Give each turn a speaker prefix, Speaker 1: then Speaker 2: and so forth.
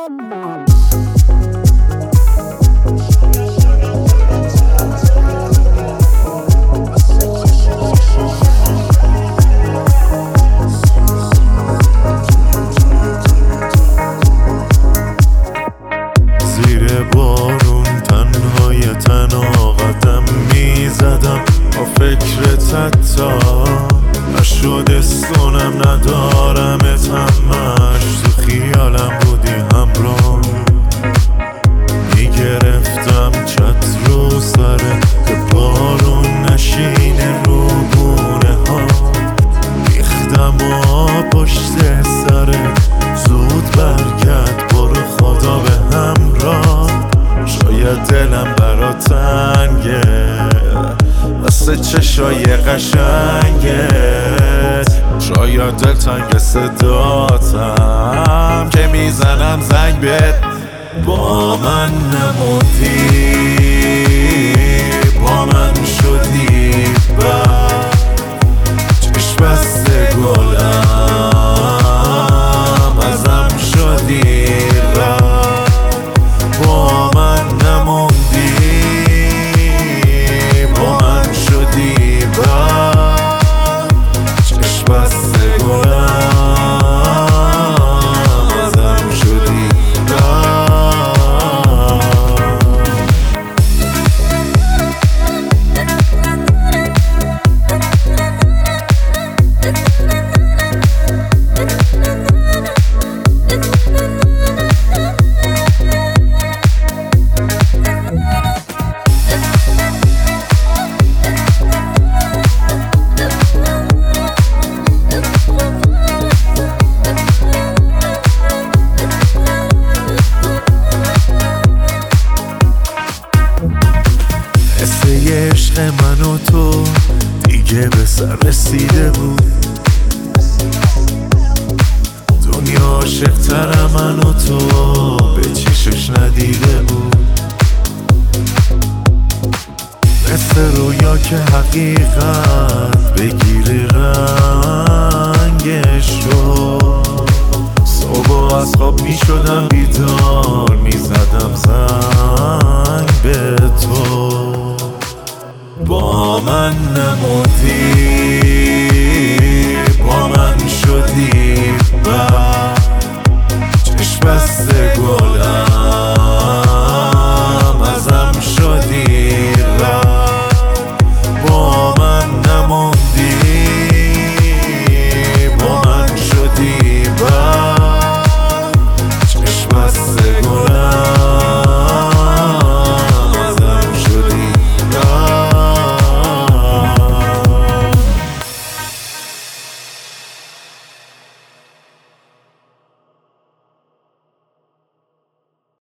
Speaker 1: زیر بارون تنهای تنها قدم میزدم با فکرت حتی نشد استونم ندارمت همش تو خیالم بودی همراه میگرفتم چت رو سره که بارون نشینه رو گونه ها ریختم و پشت سره زود برگرد برو خدا به همراه شاید دلم برا تنگه واسه چشای قشنگت شاید دلتنگ صداتم که میزنم زنگ بهت با من نموندی با من شدی بعد چشم بسته گلم ازم شدی رد با من نموندی با من شدی بعد چشم بسته گلم ازم شدی رد عشق من و تو دیگه به سر رسیده بود دنیا عاشق‌تر من و تو به چشش ندیده بود مثل رویا که حقیقت بگیری رنگش رو صبح از خواب می شدم بیدار می زدم زنگ به تو با من نموندی